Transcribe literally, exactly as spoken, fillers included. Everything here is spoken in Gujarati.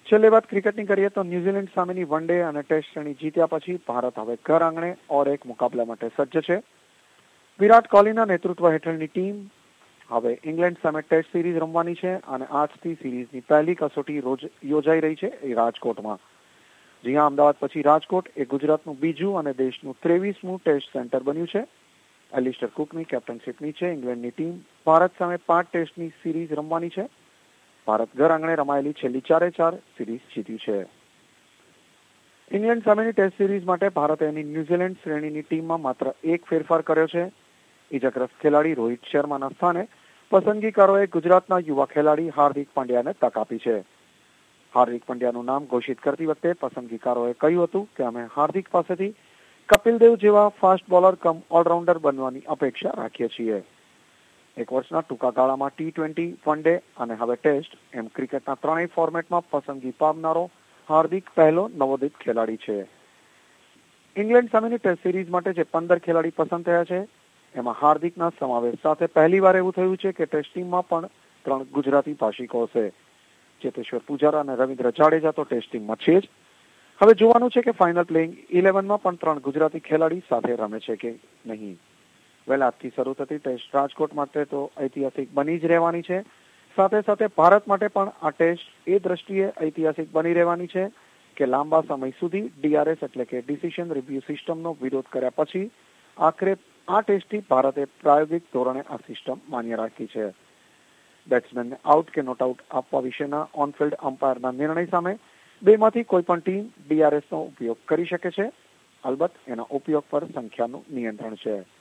છેલ્લે વાત ક્રિકેટની કરીએ તો ન્યુઝીલેન્ડ સામેની વન ડે અને ટેસ્ટ શ્રેણી જીત્યા પછી ભારત હવે ઘર આંગણે ઓર એક મુકાબલા માટે સજ્જ છે. વિરાટ કોહલીના નેતૃત્વ હેઠળની ટીમ હવે ઇંગ્લેન્ડ સામે ટેસ્ટ સિરીઝ રમવાની છે અને આજથી સિરીઝની પહેલી કસોટી રોજ યોજાઈ રહી છે એ રાજકોટમાં. જ્યાં અમદાવાદ પછી રાજકોટ એ ગુજરાતનું બીજું અને દેશનું ત્રેવીસમું ટેસ્ટ સેન્ટર બન્યું છે. એલિસ્ટર કુકની કેપ્ટનશીપ નીચે ઇંગ્લેન્ડની ટીમ ભારત સામે પાંચ ટેસ્ટની સિરીઝ રમવાની છે. ભારત ઘર આંગણે રમાયેલી છેલ્લી ચારે ચાર સિરીઝ જીત્યું છે. ઇંગ્લેન્ડ સામેની ટેસ્ટ સિરીઝ માટે ભારતે એની ન્યુઝીલેન્ડ શ્રેણીની ટીમમાં માત્ર એક ફેરફાર કર્યો છે. ઇજાગ્રસ્ત ખેલાડી રોહિત શર્માના સ્થાને પસંદગીકારોએ ગુજરાતના યુવા ખેલાડી હાર્દિક પંડ્યાને તક આપી છે. હાર્દિક પંડ્યાનું નામ ઘોષિત કરતી વખતે પસંદગીકારોએ કહ્યું હતું કે અમે હાર્દિક પાસેથી કપિલ દેવ જેવા ફાસ્ટ બોલર કમ ઓલરાઉન્ડર બનવાની અપેક્ષા રાખીએ છીએ. એક વર્ષના ટૂંકા ગાળામાં ટી ટ્વેન્ટી, વન ડે અને હવે ટેસ્ટ એમ ક્રિકેટના ત્રણેય ફોર્મેટમાં પસંદગી પામનારો હાર્દિક પહેલો નવોદિત ખેલાડી છે. ઇંગ્લેન્ડ સામેની ટેસ્ટ સિરીઝ માટે જે પંદર ખેલાડી પસંદ થયા છે એમાં હાર્દિકના સમાવેશ સાથે પહેલીવાર એવું થયું છે કે ટેસ્ટ ટીમમાં પણ ત્રણ ગુજરાતી ભાષિકો હશે. ચેતેશ્વર પુજારા અને રવિન્દ્ર જાડેજા તો ટેસ્ટ ટીમમાં છે જ. હવે જોવાનું છે કે ફાઇનલ પ્લેઇંગ ઇલેવનમાં પણ ત્રણ ગુજરાતી ખેલાડી સાથે રમે છે કે નહીં. વહેલા આજથી શરૂ થતી ટેસ્ટ રાજકોટ માટે તો ઐતિહાસિક બની જ રહેવાની છે. સાથે સાથે ભારત માટે પણ આ ટેસ્ટ એ દ્રષ્ટિએ ઐતિહાસિક બની રહેવાની છે કે લાંબા સમય સુધી ડીઆરએસ એટલે કે ડિસિઝન રિવ્યુ સિસ્ટમનો વિરોધ કર્યા પછી આખરે આ ટેસ્ટથી ભારતે પ્રાયોગિક ધોરણે આ સિસ્ટમ માન્ય રાખી છે. બેટ્સમેનને આઉટ કે નોટ આઉટ આપવા વિશેના ઓનફિલ્ડ અમ્પાયરના નિર્ણય સામે બેમાંથી કોઈ પણ ટીમ ડીઆરએસનો ઉપયોગ કરી શકે છે. અલબત્ત એના ઉપયોગ પર સંખ્યાનું નિયંત્રણ છે.